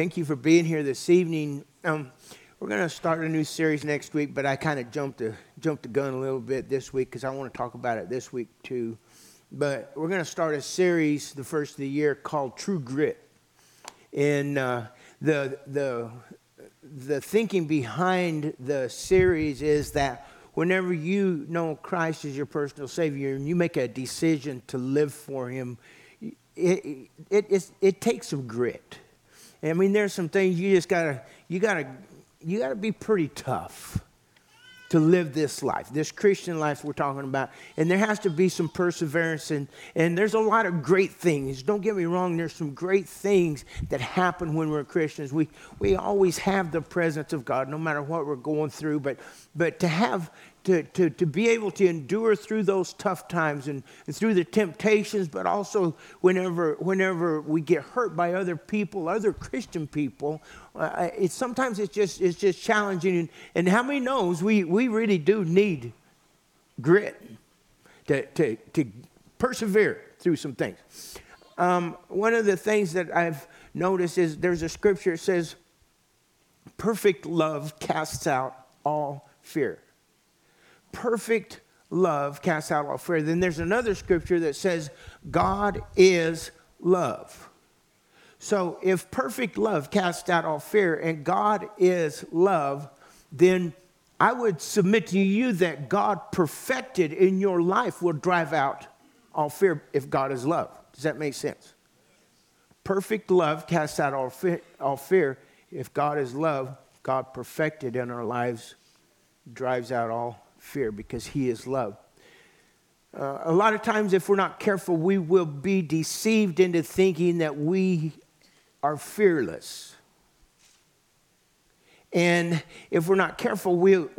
Thank you for being here this evening. We're going to start a new series next week, but I kind of jumped the gun a little bit this week because I want to talk about it this week too. But we're going to start a series the first of the year called True Grit. And the thinking behind the series is that whenever you know Christ as your personal Savior and you make a decision to live for Him, it takes some grit. I mean, there's some things you gotta be pretty tough to live this life, this Christian life we're talking about. And there has to be some perseverance, and there's a lot of great things. Don't get me wrong, there's some great things that happen when we're Christians. We always have the presence of God, no matter what we're going through. But to have to be able to endure through those tough times and through the temptations, but also whenever we get hurt by other people, other Christian people, sometimes it's just challenging. And how many knows we really do need grit to persevere through some things. One of the things that I've noticed is there's a scripture that says, perfect love casts out all fear. Perfect love casts out all fear. Then there's another scripture that says, God is love. So if perfect love casts out all fear and God is love, then I would submit to you that God perfected in your life will drive out all fear if God is love. Does that make sense? Perfect love casts out all fear. If God is love, God perfected in our lives drives out all fear because He is love. A lot of times, if we're not careful, we will be deceived into thinking that we are fearless. And if we're not careful,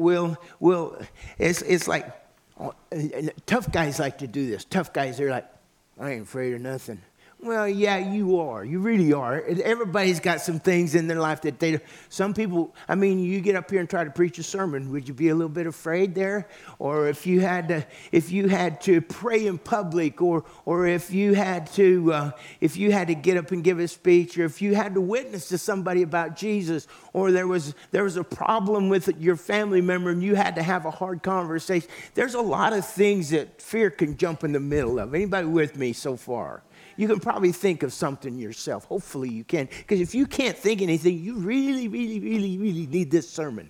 it's like, tough guys like to do this. Tough guys, they're like, I ain't afraid of nothing. Well, yeah, you are. You really are. Everybody's got some things in their life that some people, I mean, you get up here and try to preach a sermon, would you be a little bit afraid there? Or if you had to pray in public, or if you had to get up and give a speech, or if you had to witness to somebody about Jesus, or there was a problem with your family member and you had to have a hard conversation. There's a lot of things that fear can jump in the middle of. Anybody with me so far? You can probably think of something yourself. Hopefully you can. Because if you can't think anything, you really, really, really, really need this sermon.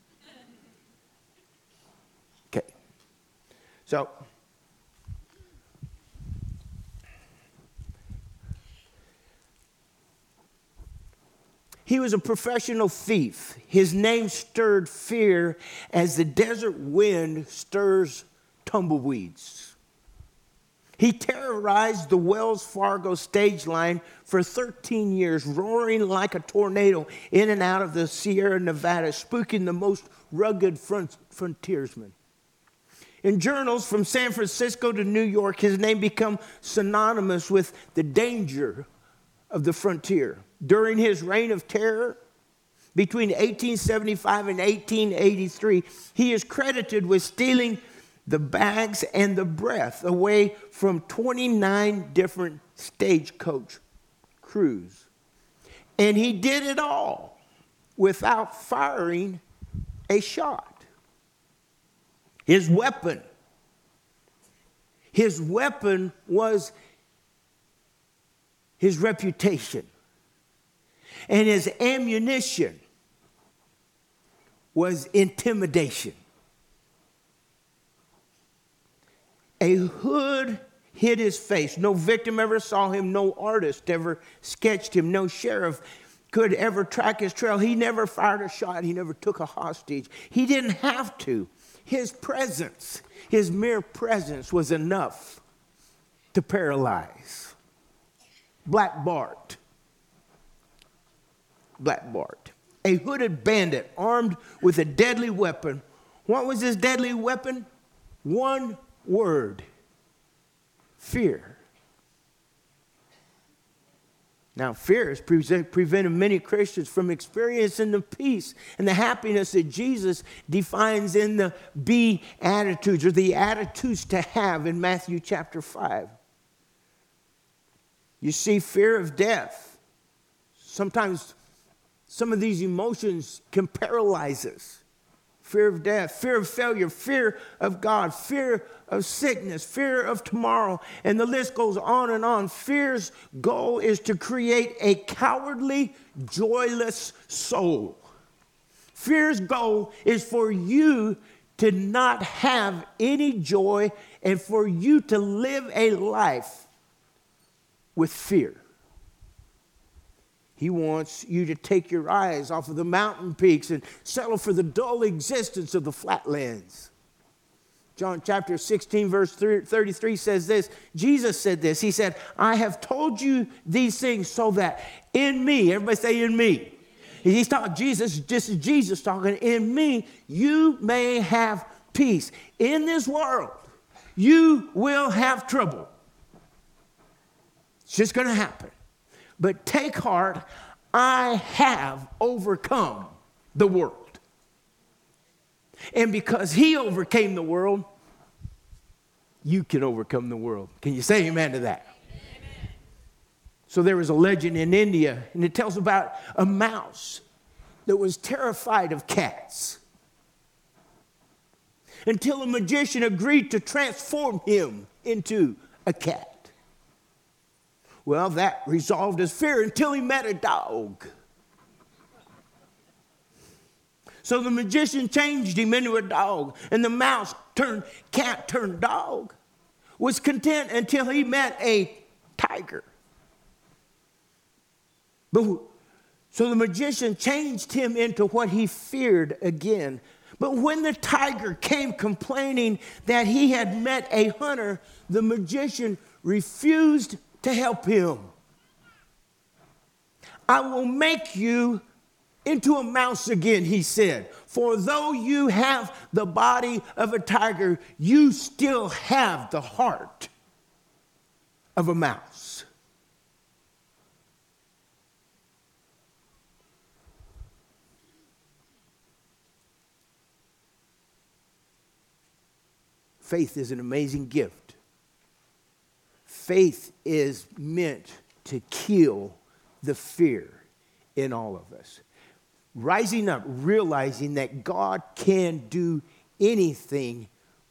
Okay. So, he was a professional thief. His name stirred fear as the desert wind stirs tumbleweeds. He terrorized the Wells Fargo stage line for 13 years, roaring like a tornado in and out of the Sierra Nevada, spooking the most rugged frontiersmen. In journals from San Francisco to New York, his name became synonymous with the danger of the frontier. During his reign of terror, between 1875 and 1883, he is credited with stealing the bags and the breath away from 29 different stagecoach crews. And he did it all without firing a shot. His weapon was his reputation. And his ammunition was intimidation. A hood hid his face. No victim ever saw him. No artist ever sketched him. No sheriff could ever track his trail. He never fired a shot. He never took a hostage. He didn't have to. His presence, his mere presence was enough to paralyze. Black Bart, a hooded bandit armed with a deadly weapon. What was his deadly weapon? One word: fear. Now, fear has prevented many Christians from experiencing the peace and the happiness that Jesus defines in the Beatitudes, or the attitudes to have in Matthew chapter 5. You see, fear of death. Sometimes Some of these emotions can paralyze us. Fear of death, fear of failure, fear of God, fear of sickness, fear of tomorrow, and the list goes on and on. Fear's goal is to create a cowardly, joyless soul. Fear's goal is for you to not have any joy and for you to live a life with fear. He wants you to take your eyes off of the mountain peaks and settle for the dull existence of the flatlands. John chapter 16, verse 33 says this. Jesus said this. He said, I have told you these things so that in me, everybody say in me. He's talking, this is Jesus talking, in me you may have peace. In this world, you will have trouble. It's just going to happen. But take heart, I have overcome the world. And because he overcame the world, you can overcome the world. Can you say amen to that? Amen. So there was a legend in India, and it tells about a mouse that was terrified of cats until a magician agreed to transform him into a cat. Well, that resolved his fear until he met a dog. So the magician changed him into a dog, and the mouse turned cat turned dog was content until he met a tiger. So the magician changed him into what he feared again. But when the tiger came complaining that he had met a hunter, the magician refused to help him. I will make you into a mouse again, he said. For though you have the body of a tiger, you still have the heart of a mouse. Faith is an amazing gift. Faith is meant to kill the fear in all of us. Rising up, realizing that God can do anything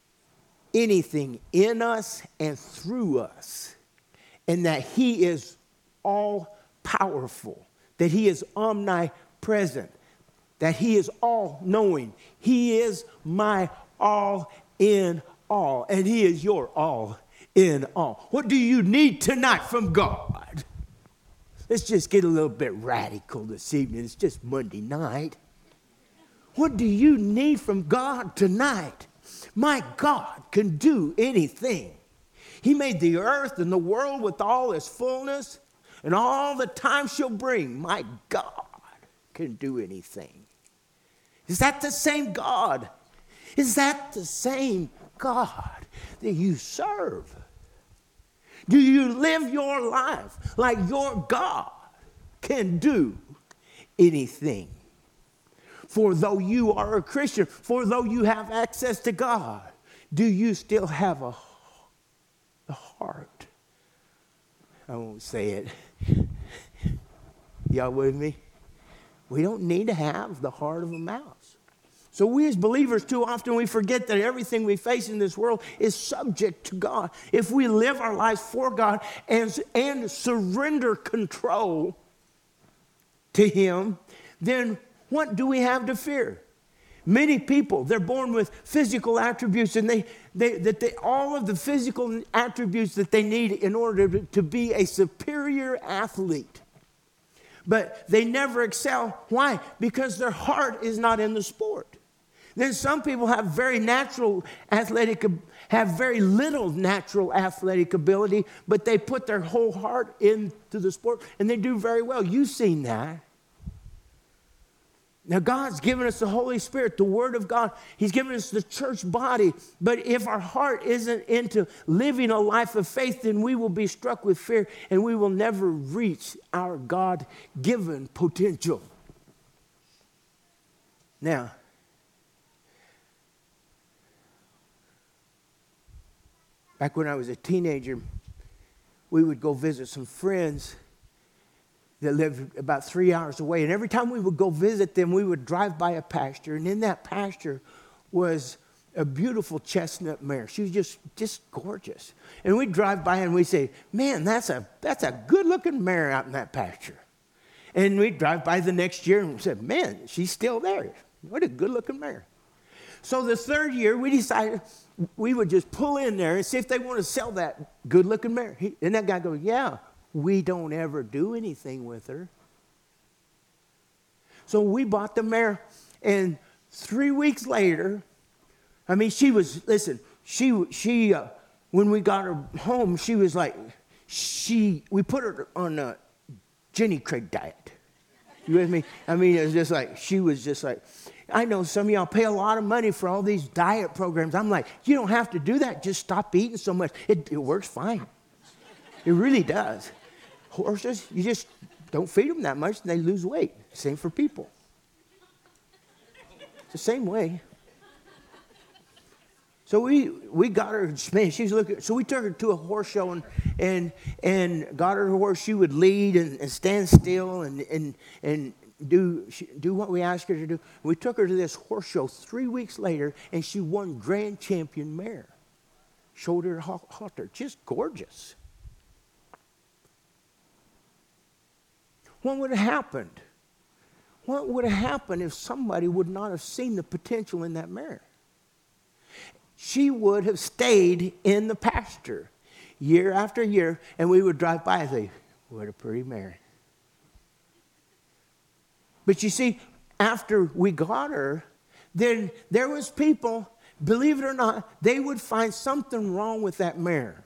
in us and through us, and that he is all powerful, that he is omnipresent, that he is all knowing. He is my all in all, and he is your all in all. What do you need tonight from God? Let's just get a little bit radical this evening. It's just Monday night. What do you need from God tonight? My God can do anything. He made the earth and the world with all its fullness and all the time she'll bring. My God can do anything. Is that the same God? Is that the same God that you serve? Do you live your life like your God can do anything? For though you are a Christian, for though you have access to God, do you still have a heart? I won't say it. Y'all with me? We don't need to have the heart of a mouse. So we as believers, too often we forget that everything we face in this world is subject to God. If we live our lives for God and surrender control to him, then what do we have to fear? Many people, they're born with physical attributes, and all of the physical attributes that they need in order to be a superior athlete. But they never excel. Why? Because their heart is not in the sport. Then some people have very little natural athletic ability, but they put their whole heart into the sport, and they do very well. You've seen that. Now, God's given us the Holy Spirit, the Word of God. He's given us the church body. But if our heart isn't into living a life of faith, then we will be struck with fear, and we will never reach our God-given potential. Now, back when I was a teenager, we would go visit some friends, that lived about 3 hours away. And every time we would go visit them, we would drive by a pasture. And in that pasture was a beautiful chestnut mare. She was just gorgeous. And we'd drive by and we'd say, man, that's a good-looking mare out in that pasture. And we'd drive by the next year and said, man, she's still there. What a good-looking mare. So the third year, we decided we would just pull in there and see if they want to sell that good-looking mare. And that guy goes, yeah, we don't ever do anything with her. So we bought the mare, and 3 weeks later, when we got her home, she was like, we put her on a Jenny Craig diet. You with me? I mean, it was just like, she was just like, I know some of y'all pay a lot of money for all these diet programs. I'm like, you don't have to do that. Just stop eating so much. It works fine. It really does. Horses, you just don't feed them that much and they lose weight. Same for people. It's the same way. So we got her, man, she's looking, so we took her to a horse show and got her a horse. She would lead and stand still and do what we asked her to do. We took her to this horse show 3 weeks later, and she won Grand Champion mare. Shoulder halter, just gorgeous. What would have happened? What would have happened if somebody would not have seen the potential in that mare? She would have stayed in the pasture year after year, and we would drive by and say, what a pretty mare. But you see, after we got her, then there was people, believe it or not, they would find something wrong with that mare.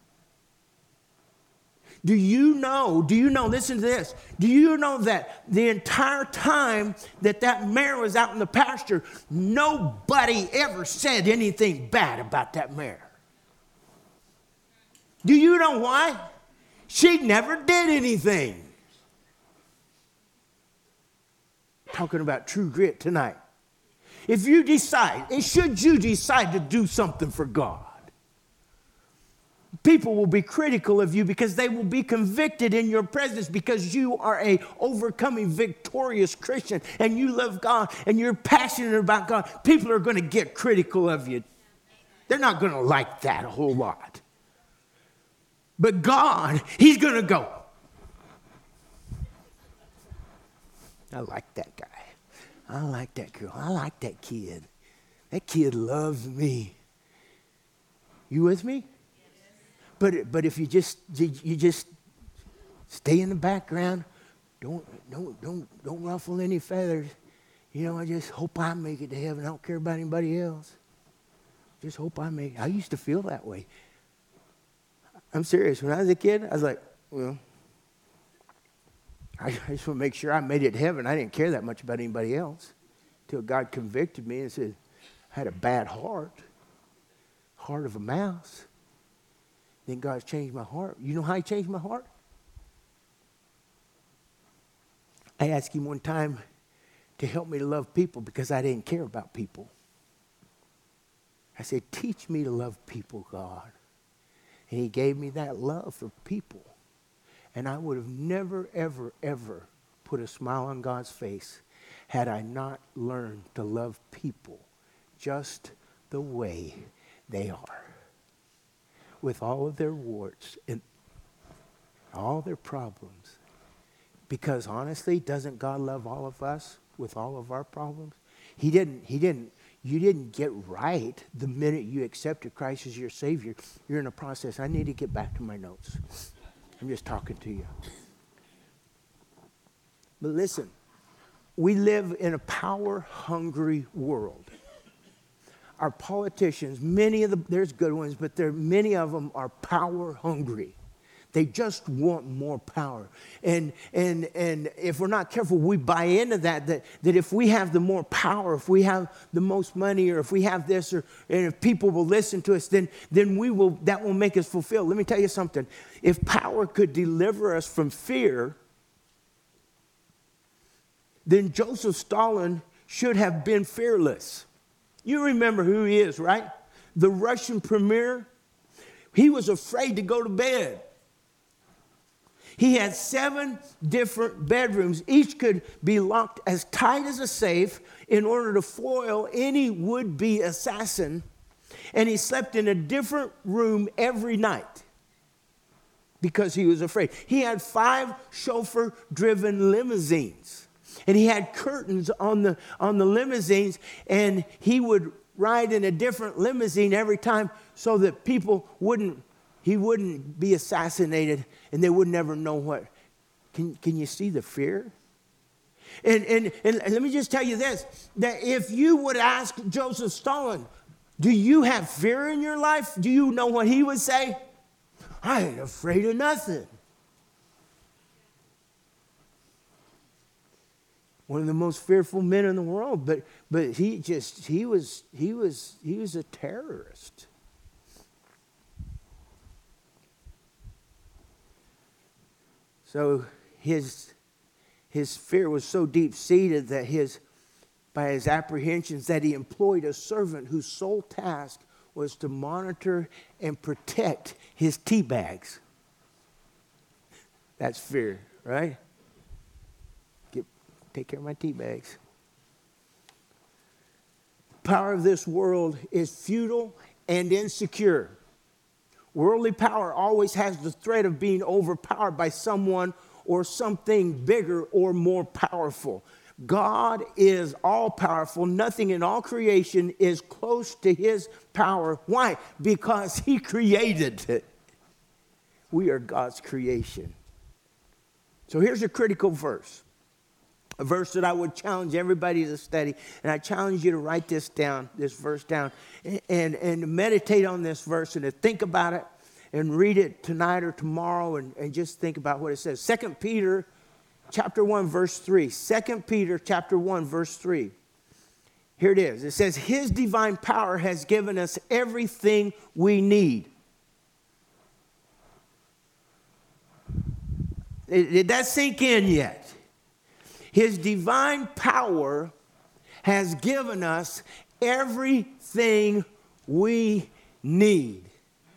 Do you know, listen to this, do you know that the entire time that mare was out in the pasture, nobody ever said anything bad about that mare? Do you know why? She never did anything. Talking about true grit tonight. If you decide, and should you decide to do something for God, people will be critical of you because they will be convicted in your presence because you are a overcoming, victorious Christian and you love God and you're passionate about God. People are going to get critical of you. They're not going to like that a whole lot. But God, He's going to go, I like that guy. I like that girl. I like that kid. That kid loves me. You with me? But if you just stay in the background, don't ruffle any feathers. You know, I just hope I make it to heaven. I don't care about anybody else. Just hope I make it. I used to feel that way. I'm serious. When I was a kid, I was like, well, I just want to make sure I made it to heaven. I didn't care that much about anybody else until God convicted me and said, I had a bad heart of a mouse. Then God's changed my heart. You know how He changed my heart? I asked Him one time to help me to love people because I didn't care about people. I said, teach me to love people, God. And He gave me that love for people. And I would have never, ever, ever put a smile on God's face had I not learned to love people just the way they are. With all of their warts and all their problems. Because honestly, doesn't God love all of us with all of our problems? You didn't get right the minute you accepted Christ as your Savior. You're in a process. I need to get back to my notes. I'm just talking to you. But listen, we live in a power-hungry world. Our politicians, there's good ones, but many of them are power hungry. They just want more power. And if we're not careful, we buy into that if we have the more power, if we have the most money, or if we have this, and if people will listen to us, then that will make us fulfilled. Let me tell you something. If power could deliver us from fear, then Joseph Stalin should have been fearless. You remember who he is, right? The Russian premier. He was afraid to go to bed. He had 7 different bedrooms. Each could be locked as tight as a safe in order to foil any would-be assassin. And he slept in a different room every night because he was afraid. He had 5 chauffeur-driven limousines. And he had curtains on the limousines, and he would ride in a different limousine every time so that he wouldn't be assassinated and they would never know what. Can you see the fear? And let me just tell you this, that if you would ask Joseph Stalin, do you have fear in your life? Do you know what he would say? I ain't afraid of nothing. One of the most fearful men in the world, but he was a terrorist. So his fear was so deep-seated that by his apprehensions that he employed a servant whose sole task was to monitor and protect his tea bags. That's fear, right? Take care of my tea bags. Power of this world is futile and insecure. Worldly power always has the threat of being overpowered by someone or something bigger or more powerful. God is all-powerful. Nothing in all creation is close to his power. Why? Because he created it. We are God's creation. So here's a critical verse. A verse that I would challenge everybody to study. And I challenge you to write this verse down, and meditate on this verse and to think about it and read it tonight or tomorrow and just think about what it says. 2 Peter chapter 1, verse 3. 2 Peter chapter 1, verse 3. Here it is. It says, his divine power has given us everything we need. Did that sink in yet? His divine power has given us everything we need.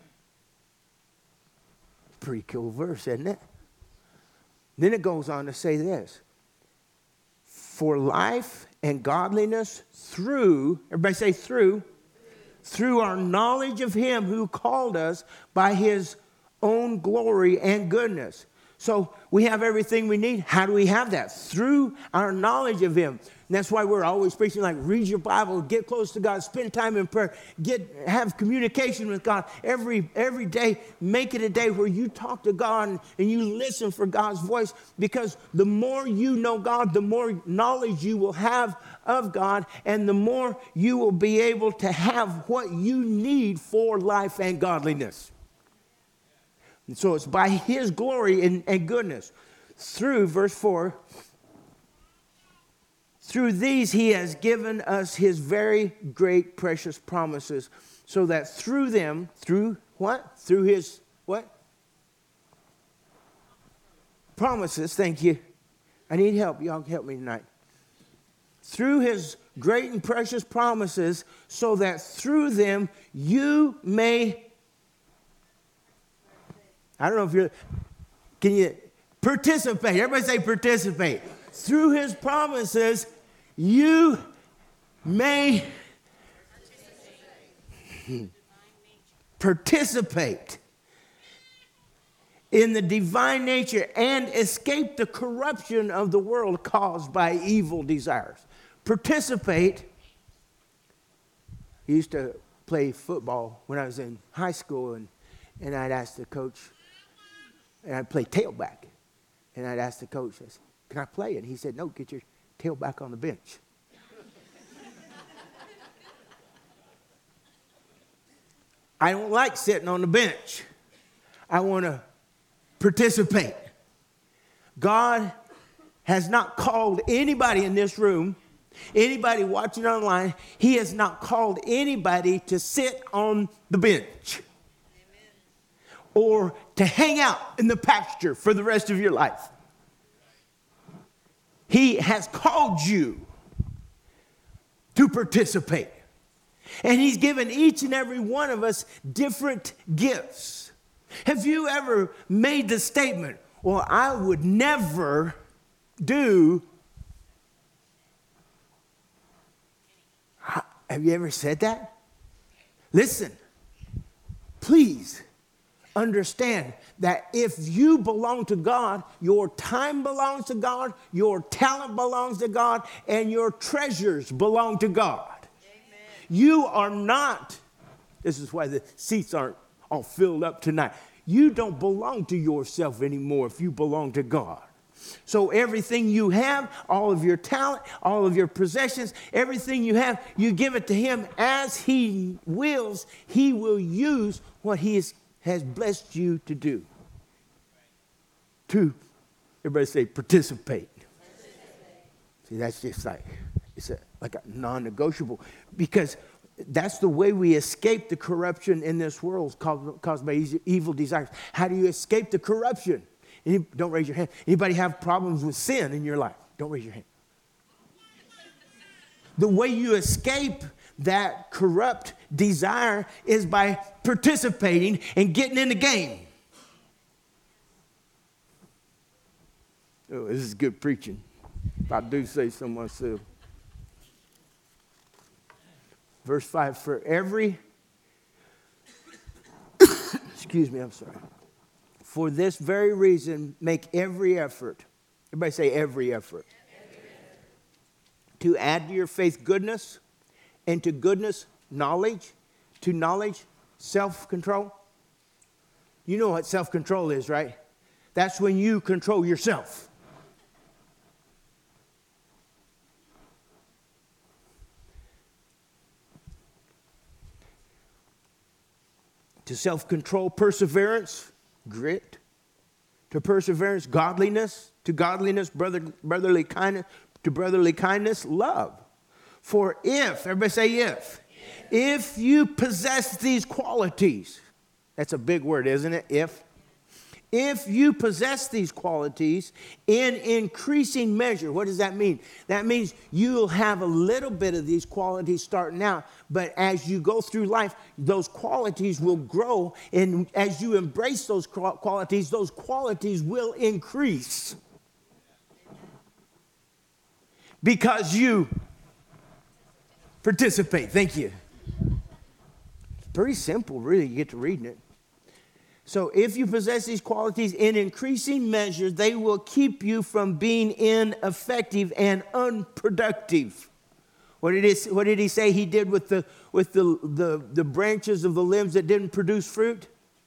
Pretty cool verse, isn't it? Then it goes on to say this. For life and godliness through, everybody say through our knowledge of him who called us by his own glory and goodness. So we have everything we need. How do we have that? Through our knowledge of him. And that's why we're always preaching, like, read your Bible, get close to God, spend time in prayer, have communication with God every day. Make it a day where you talk to God and you listen for God's voice, because the more you know God, the more knowledge you will have of God, and the more you will be able to have what you need for life and godliness. And so it's by his glory and goodness. Through, verse 4, through these he has given us his very great precious promises, so that through them, through what? Through his what? Promises, thank you. I need help. Y'all help me tonight. Through his great and precious promises, so that through them you may, I don't know if can you participate? Everybody say participate. Through his promises, you may participate in the divine nature and escape the corruption of the world caused by evil desires. Participate. I used to play football when I was in high school, and I'd ask the coach, and I'd play tailback. And I'd ask the coach, I said, can I play? And he said, no, get your tailback on the bench. I don't like sitting on the bench. I want to participate. God has not called anybody in this room, anybody watching online, he has not called anybody to sit on the bench or to hang out in the pasture for the rest of your life. He has called you to participate. And he's given each and every one of us different gifts. Have you ever made the statement, well, I would never do. Have you ever said that? Listen, please understand that if you belong to God, your time belongs to God, your talent belongs to God, and your treasures belong to God. Amen. You are not, this is why the seats aren't all filled up tonight. You don't belong to yourself anymore if you belong to God. So everything you have, all of your talent, all of your possessions, everything you have, you give it to him as he wills. He will use what he has blessed you to do. To, everybody say, participate. See, that's just like, like a non-negotiable. Because that's the way we escape the corruption in this world caused by evil desires. How do you escape the corruption? Don't raise your hand. Anybody have problems with sin in your life? Don't raise your hand. The way you escape that corrupt desire is by participating and getting in the game. Oh, this is good preaching. If I do say so myself. Verse 5, for every, excuse me, I'm sorry. For this very reason, make every effort. Everybody say every effort. To add to your faith goodness, and to goodness knowledge, to knowledge self-control. You know what self-control is, right? That's when you control yourself. To self-control, perseverance, grit. To perseverance, godliness. To godliness, brotherly kindness. To brotherly kindness, love. For if, everybody say if you possess these qualities, that's a big word, isn't it? If you possess these qualities in increasing measure, what does that mean? That means you'll have a little bit of these qualities starting out, but as you go through life, those qualities will grow, and as you embrace those qualities will increase. Because you participate. Thank you. It's pretty simple, really. You get to reading it. So if you possess these qualities in increasing measure, they will keep you from being ineffective and unproductive. What did he say he did with the branches of the limbs that didn't produce fruit?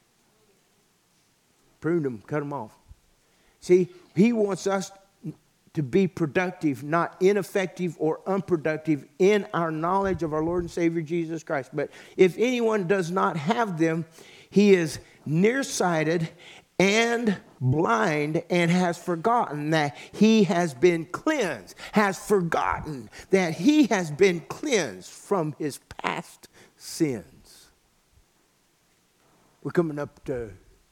Pruned them, cut them off. See, he wants us to be productive, not ineffective or unproductive in our knowledge of our Lord and Savior Jesus Christ. But if anyone does not have them, he is nearsighted and blind and has forgotten that he has been cleansed, has forgotten that he has been cleansed from his past sins. We're coming up to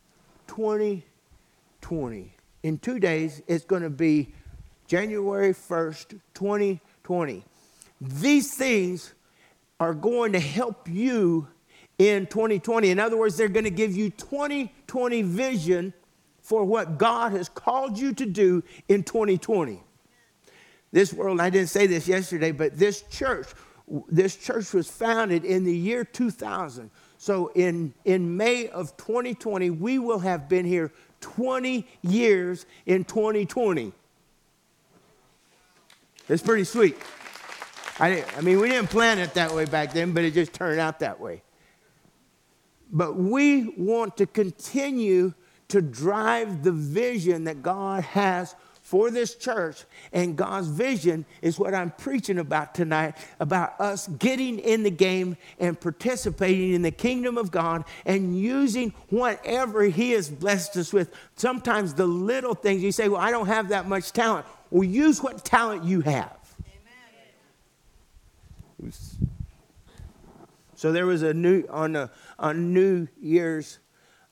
2020. In 2 days, it's going to be January 1st, 2020. These things are going to help you in 2020. In other words, they're going to give you 2020 vision for what God has called you to do in 2020. This world, I didn't say this yesterday, but this church was founded in the year 2000. So in May of 2020, we will have been here 20 years in 2020. It's pretty sweet. I mean, we didn't plan it that way back then, but it just turned out that way. But we want to continue to drive the vision that God has for this church. And God's vision is what I'm preaching about tonight, about us getting in the game and participating in the kingdom of God and using whatever he has blessed us with. Sometimes the little things, you say, well, I don't have that much talent. Well, use what talent you have. Amen. So there was on New Year's,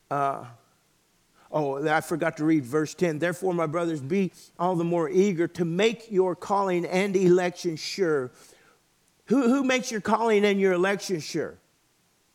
I forgot to read verse 10. Therefore, my brothers, be all the more eager to make your calling and election sure. Who makes your calling and your election sure?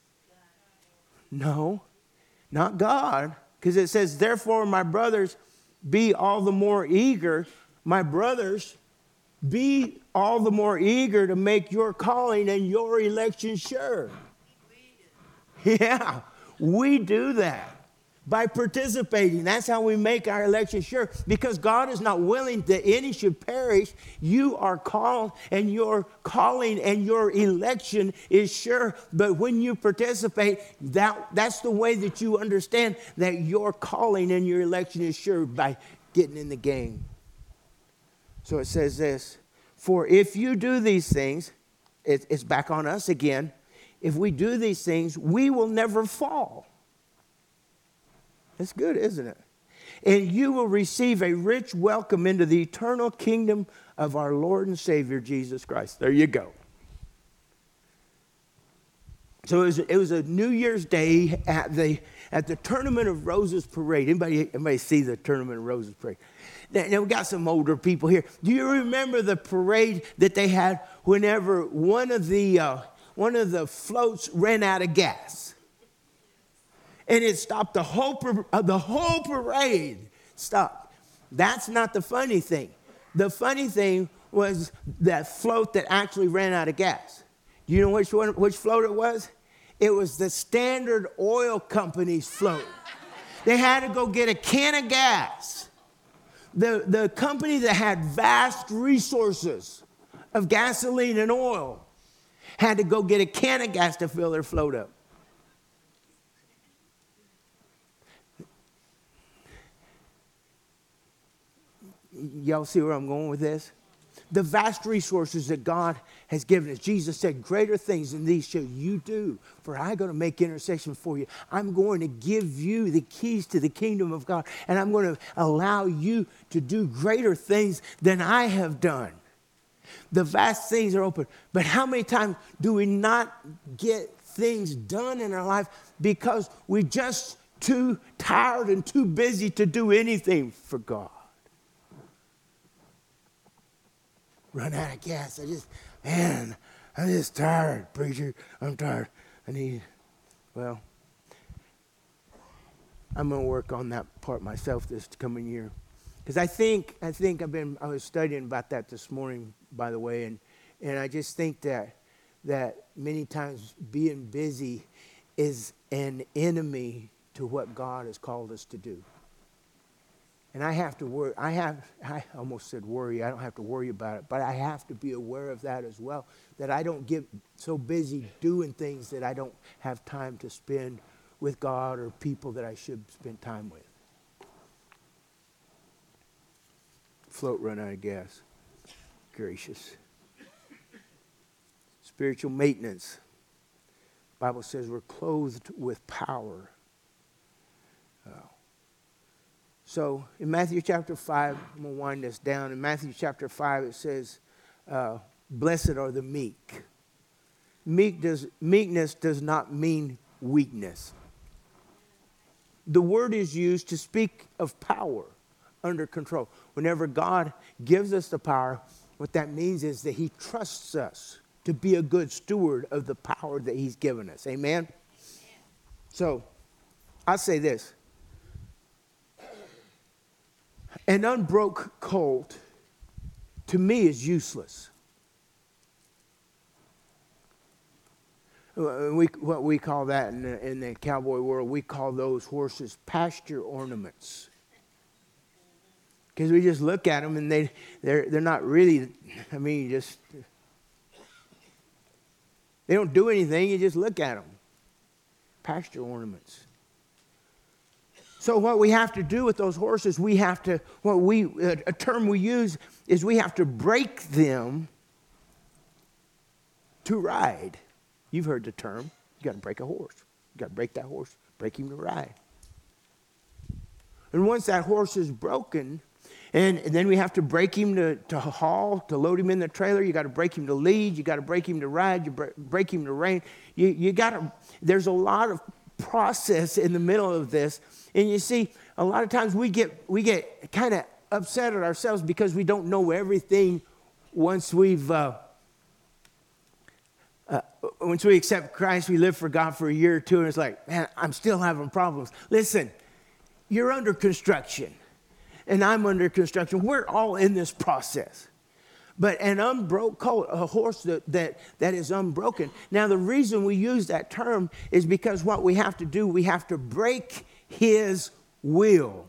No, not God. Because it says, therefore, my brothers, be all the more eager, my brothers, be all the more eager to make your calling and your election sure. Yeah, we do that by participating. That's how we make our election sure, because God is not willing that any should perish. You are called, and your calling and your election is sure. But when you participate, that's the way that you understand that your calling and your election is sure, by getting in the game. So it says this: for if you do these things, it's back on us again. If we do these things, we will never fall. That's good, isn't it? And you will receive a rich welcome into the eternal kingdom of our Lord and Savior, Jesus Christ. There you go. So it was a New Year's Day at the Tournament of Roses parade. Anybody see the Tournament of Roses parade? Now, we got some older people here. Do you remember the parade that they had whenever one of the floats ran out of gas? And it stopped the whole parade. Stopped. That's not the funny thing. The funny thing was that float that actually ran out of gas. Do you know which float it was? It was the Standard Oil Company's float. They had to go get a can of gas. The company that had vast resources of gasoline and oil had to go get a can of gas to fill their float up. Y'all see where I'm going with this? The vast resources that God has given us. Jesus said, greater things than these shall you do, for I'm going to make intercession for you. I'm going to give you the keys to the kingdom of God, and I'm going to allow you to do greater things than I have done. The vast things are open. But how many times do we not get things done in our life because we're just too tired and too busy to do anything for God? Run out of gas. I'm just tired, preacher. I'm tired. I'm going to work on that part myself this coming year. Because I was studying about that this morning, by the way, and I just think that many times being busy is an enemy to what God has called us to do. And I have to worry. I almost said worry. I don't have to worry about it, but I have to be aware of that as well, that I don't get so busy doing things that I don't have time to spend with God or people that I should spend time with. Float run out of gas. Gracious. Spiritual maintenance. The Bible says we're clothed with power. So in Matthew chapter 5, I'm going to wind this down. In Matthew chapter 5, it says, blessed are the meek. Meekness does not mean weakness. The word is used to speak of power under control. Whenever God gives us the power, what that means is that he trusts us to be a good steward of the power that he's given us. Amen? So I'll say this. An unbroke colt, to me, is useless. What we call that in the cowboy world, we call those horses pasture ornaments. Because we just look at them and they're not really, they don't do anything, you just look at them. Pasture ornaments. So what we have to do with those horses, a term we use is we have to break them to ride. You've heard the term. You got to break a horse. You got to break that horse, break him to ride. And once that horse is broken, and then we have to break him to haul, to load him in the trailer. You got to break him to lead. You got to break him to ride. You break him to rein. There's a lot of process in the middle of this. And you see, a lot of times we get kind of upset at ourselves because we don't know everything once we accept Christ, we live for God for a year or two, and it's like, man, I'm still having problems. Listen, you're under construction. and I'm under construction. We're all in this process. But an unbroken colt, a horse that is unbroken. Now, the reason we use that term is because what we have to do, we have to break his will.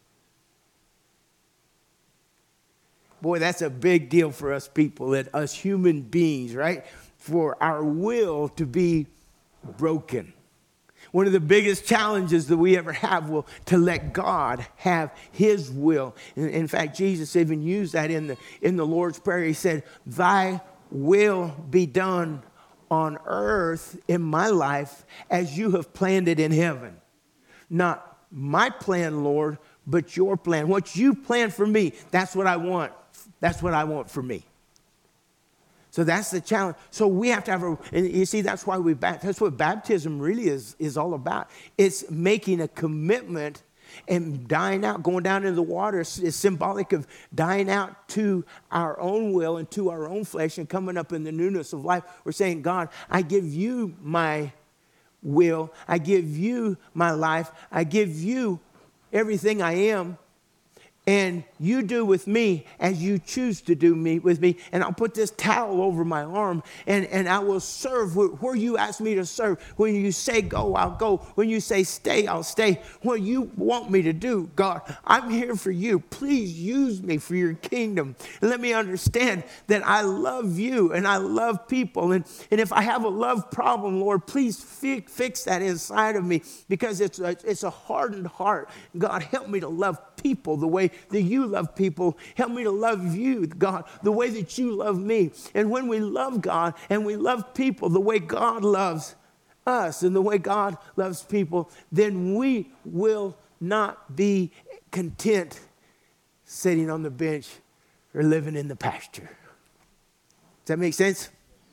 Boy, that's a big deal for us people, us human beings, right? For our will to be broken. One of the biggest challenges that we ever have will to let God have his will. In fact, Jesus even used that in the Lord's Prayer. He said, thy will be done on earth in my life as you have planned it in heaven. Not my plan, Lord, but your plan. What you plan for me, that's what I want. That's what I want for me. So that's the challenge. So we have to have and you see, that's why that's what baptism really is all about. It's making a commitment and dying out, going down into the water is symbolic of dying out to our own will and to our own flesh and coming up in the newness of life. We're saying, God, I give you my will. I give you my life. I give you everything I am. And you do with me as you choose to do with me. And I'll put this towel over my arm and I will serve where you ask me to serve. When you say go, I'll go. When you say stay, I'll stay. What you want me to do, God, I'm here for you. Please use me for your kingdom. And let me understand that I love you and I love people. And if I have a love problem, Lord, please fix that inside of me because it's a hardened heart. God, help me to love people the way that you love people. Help me to love you, God, the way that you love me. And when we love God and we love people the way God loves us and the way God loves people, then we will not be content sitting on the bench or living in the pasture. Does that make sense?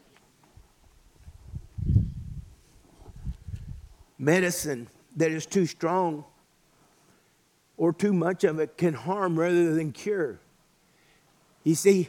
Medicine that is too strong or too much of it can harm rather than cure. You see,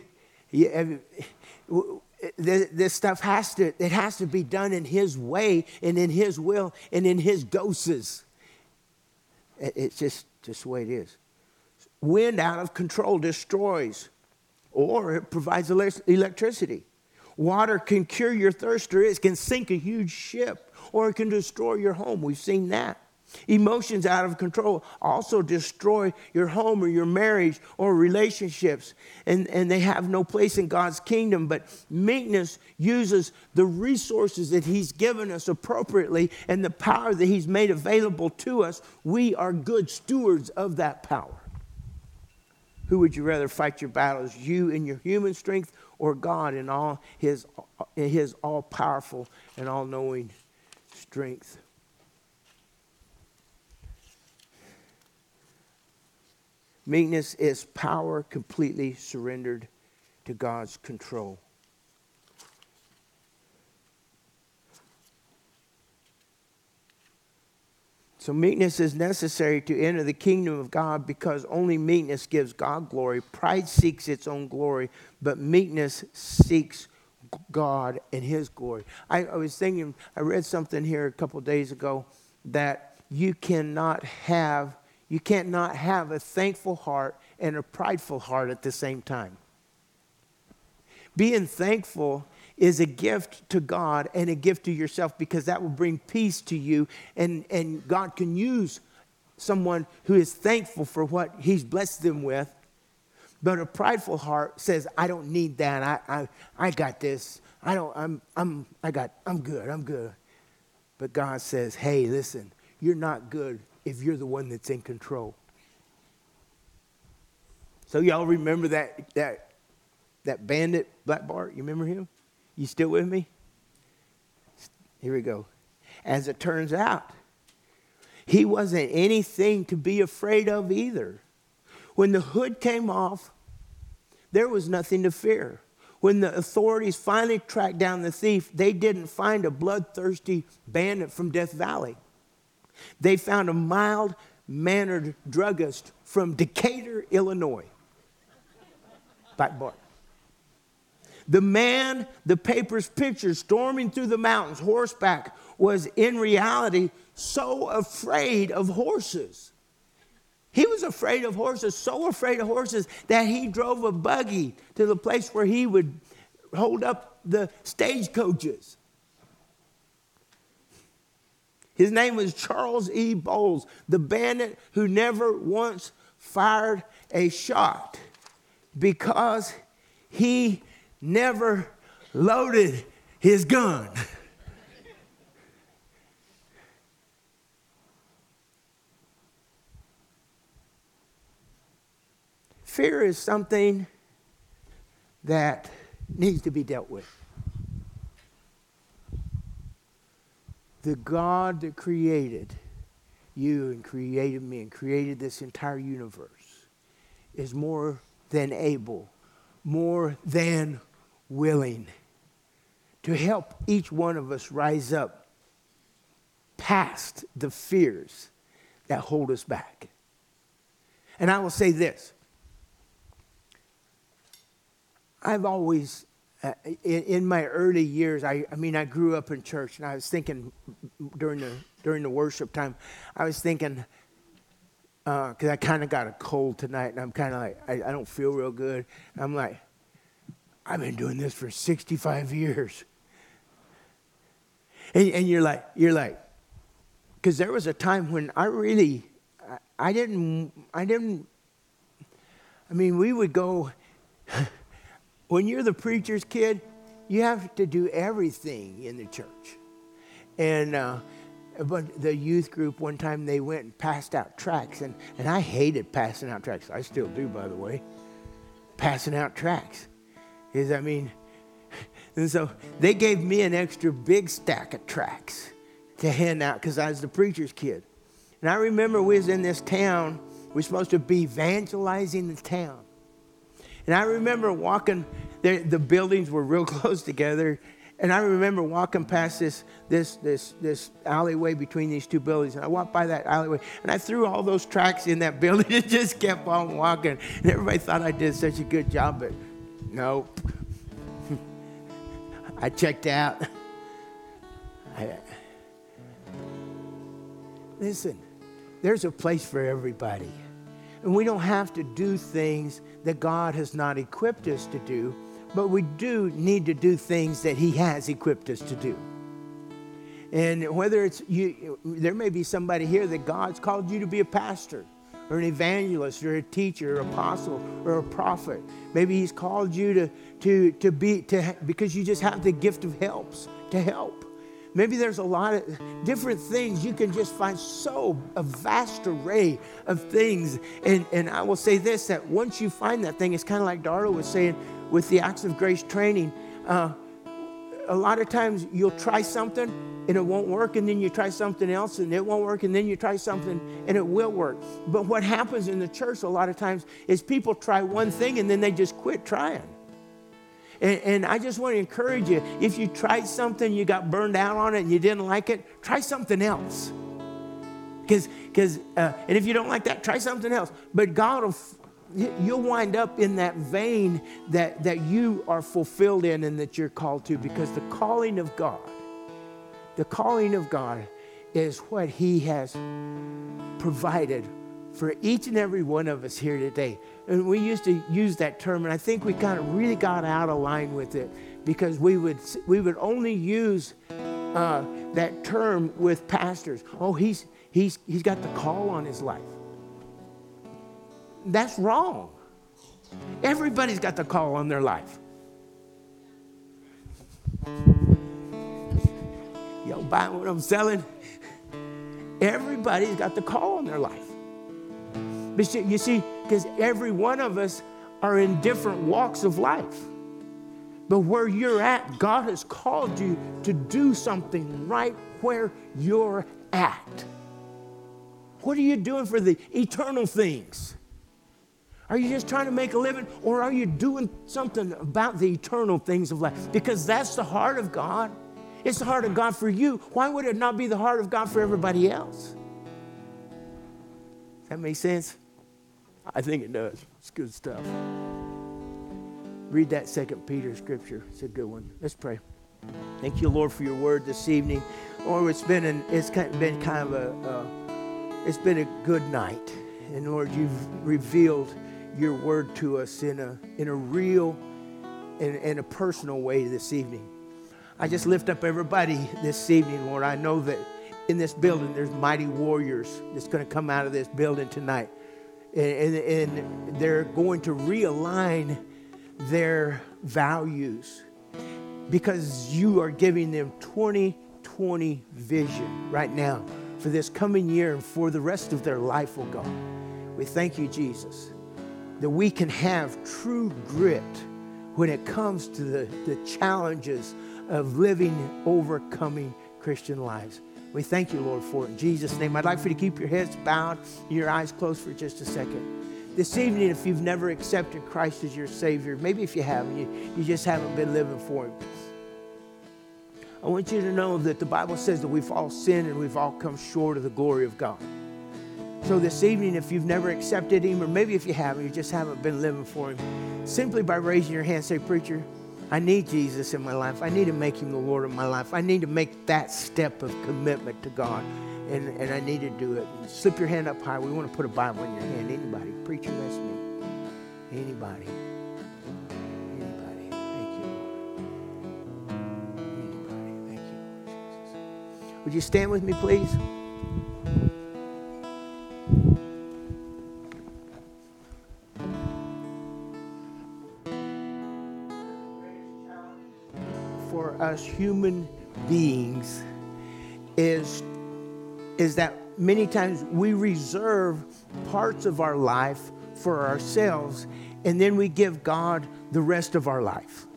this stuff has to be done in his way and in his will and in his doses. It's just the way it is. Wind out of control destroys, or it provides electricity. Water can cure your thirst, or it can sink a huge ship, or it can destroy your home. We've seen that. Emotions out of control also destroy your home or your marriage or relationships, and they have no place in God's kingdom. But meekness uses the resources that he's given us appropriately and the power that he's made available to us. We are good stewards of that power. Who would you rather fight your battles, you in your human strength or God in all his all-powerful and all-knowing strength? Meekness is power completely surrendered to God's control. So meekness is necessary to enter the kingdom of God because only meekness gives God glory. Pride seeks its own glory, but meekness seeks God and his glory. I was thinking, I read something here a couple days ago that you cannot have a thankful heart and a prideful heart at the same time. Being thankful is a gift to God and a gift to yourself because that will bring peace to you. And God can use someone who is thankful for what he's blessed them with. But a prideful heart says, I don't need that. I got this. I'm good. But God says, hey, listen, you're not good if you're the one that's in control. So y'all remember that bandit, Black Bart? You remember him? You still with me? Here we go. As it turns out, he wasn't anything to be afraid of either. When the hood came off, there was nothing to fear. When the authorities finally tracked down the thief, they didn't find a bloodthirsty bandit from Death Valley. They found a mild-mannered druggist from Decatur, Illinois. Black Bart. The man the papers pictured storming through the mountains horseback was in reality so afraid of horses. He was afraid of horses, so afraid of horses that he drove a buggy to the place where he would hold up the stagecoaches. His name was Charles E. Bowles, the bandit who never once fired a shot because he never loaded his gun. Fear is something that needs to be dealt with. The God that created you and created me and created this entire universe is more than able, more than willing to help each one of us rise up past the fears that hold us back. And I will say this. I've always, in my early years, I grew up in church, and I was thinking during the worship time, I was thinking, because I kind of got a cold tonight, and I'm kind of like, I don't feel real good. And I'm like, I've been doing this for 65 years. And you're like, because there was a time when we would go. When you're the preacher's kid, you have to do everything in the church. And but the youth group, one time they went and passed out tracts. And I hated passing out tracts. I still do, by the way. Passing out tracts. And so they gave me an extra big stack of tracts to hand out because I was the preacher's kid. And I remember we was in this town. We were supposed to be evangelizing the town. And I remember walking, the buildings were real close together. And I remember walking past this alleyway between these two buildings. And I walked by that alleyway, and I threw all those tracts in that building and just kept on walking. And everybody thought I did such a good job, but no. I checked out. Listen, there's a place for everybody. And we don't have to do things that God has not equipped us to do, but we do need to do things that He has equipped us to do. And whether it's you, there may be somebody here that God's called you to be a pastor or an evangelist or a teacher or apostle or a prophet. Maybe He's called you to be because you just have the gift of to help. Maybe there's a lot of different things. You can just find a vast array of things. And I will say this, that once you find that thing, it's kind of like Darla was saying with the Acts of Grace training. A lot of times you'll try something and it won't work, and then you try something else and it won't work, and then you try something and it will work. But what happens in the church a lot of times is people try one thing and then they just quit trying. And I just want to encourage you, if you tried something, you got burned out on it and you didn't like it, try something else. And if you don't like that, try something else. But you'll wind up in that vein that you are fulfilled in and that you're called to, because the calling of God is what He has provided for each and every one of us here today. And we used to use that term, and I think we kind of really got out of line with it, because we would only use that term with pastors. Oh, he's got the call on his life. That's wrong. Everybody's got the call on their life. Y'all buying what I'm selling? Everybody's got the call on their life. But you see, because every one of us are in different walks of life. But where you're at, God has called you to do something right where you're at. What are you doing for the eternal things? Are you just trying to make a living, or are you doing something about the eternal things of life? Because that's the heart of God. It's the heart of God for you. Why would it not be the heart of God for everybody else? Does that make sense? I think it does. It's good stuff. Read that 2 Peter scripture. It's a good one. Let's pray. Thank you, Lord, for your word this evening. Lord, it's been a good night. And Lord, you've revealed your word to us in a real and a personal way this evening. I just lift up everybody this evening, Lord. I know that in this building there's mighty warriors that's going to come out of this building tonight. And they're going to realign their values because you are giving them 2020 vision right now for this coming year and for the rest of their life, oh God. We thank you, Jesus, that we can have true grit when it comes to the challenges of living, overcoming Christian lives. We thank you, Lord, for it. In Jesus' name, I'd like for you to keep your heads bowed and your eyes closed for just a second. This evening, if you've never accepted Christ as your Savior, maybe if you haven't, you just haven't been living for Him. I want you to know that the Bible says that we've all sinned and we've all come short of the glory of God. So this evening, if you've never accepted Him, or maybe if you haven't, you just haven't been living for Him, simply by raising your hand, say, preacher, I need Jesus in my life. I need to make Him the Lord of my life. I need to make that step of commitment to God, and I need to do it. Slip your hand up high. We want to put a Bible in your hand. Anybody? Preacher, that's me. Anybody? Anybody? Thank you, Lord. Anybody? Thank you, Lord Jesus. Would you stand with me, please? For us human beings is that many times we reserve parts of our life for ourselves, and then we give God the rest of our life.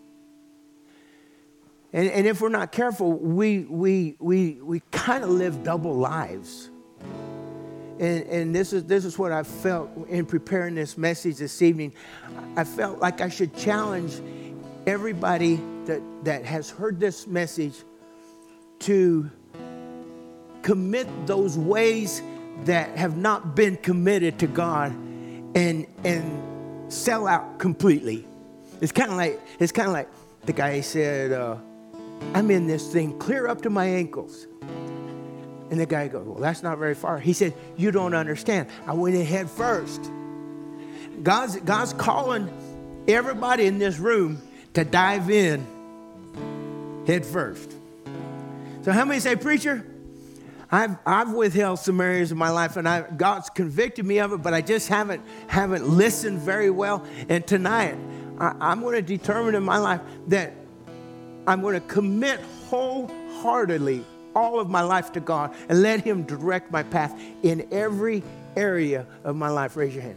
And if we're not careful, we kind of live double lives. And this is what I felt in preparing this message this evening. I felt like I should challenge everybody that has heard this message to commit those ways that have not been committed to God and sell out completely. It's kind of like the guy said, I'm in this thing clear up to my ankles. And the guy goes, well, that's not very far. He said, you don't understand. I went in head first. God's calling everybody in this room to dive in head first. So how many say, preacher, I've withheld some areas of my life, and God's convicted me of it, but I just haven't listened very well. And tonight, I'm going to determine in my life that I'm going to commit wholeheartedly all of my life to God and let Him direct my path in every area of my life. Raise your hand.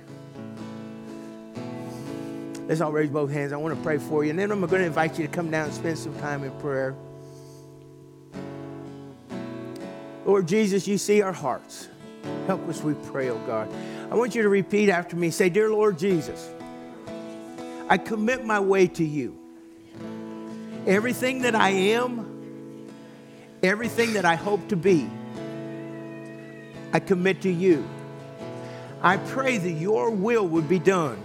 Let's all raise both hands. I want to pray for you. And then I'm going to invite you to come down and spend some time in prayer. Lord Jesus, you see our hearts. Help us, we pray, oh God. I want you to repeat after me. Say, dear Lord Jesus, I commit my way to you. Everything that I am, everything that I hope to be, I commit to you. I pray that your will would be done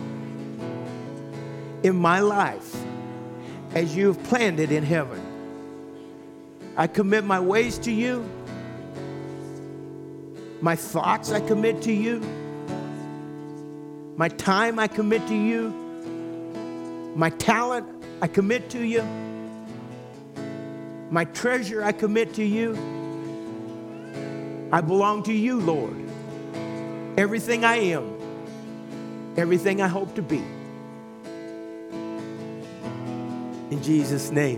in my life as you have planned it in heaven. I commit my ways to you. My thoughts I commit to you. My time I commit to you. My talent I commit to you. My treasure I commit to you. I belong to you, Lord. Everything I am, everything I hope to be. In Jesus' name,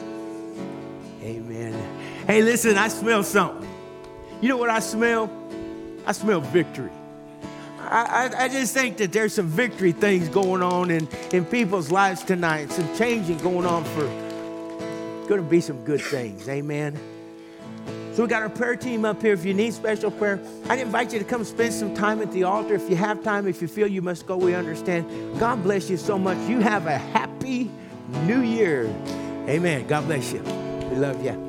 amen. Hey, listen, I smell something. You know what I smell? I smell victory. I just think that there's some victory things going on in people's lives tonight. Some changing going on for going to be some good things. Amen. So we got our prayer team up here. If you need special prayer, I'd invite you to come spend some time at the altar. If you have time, if you feel you must go, we understand. God bless you so much. You have a happy New Year. Amen. God bless you. We love you.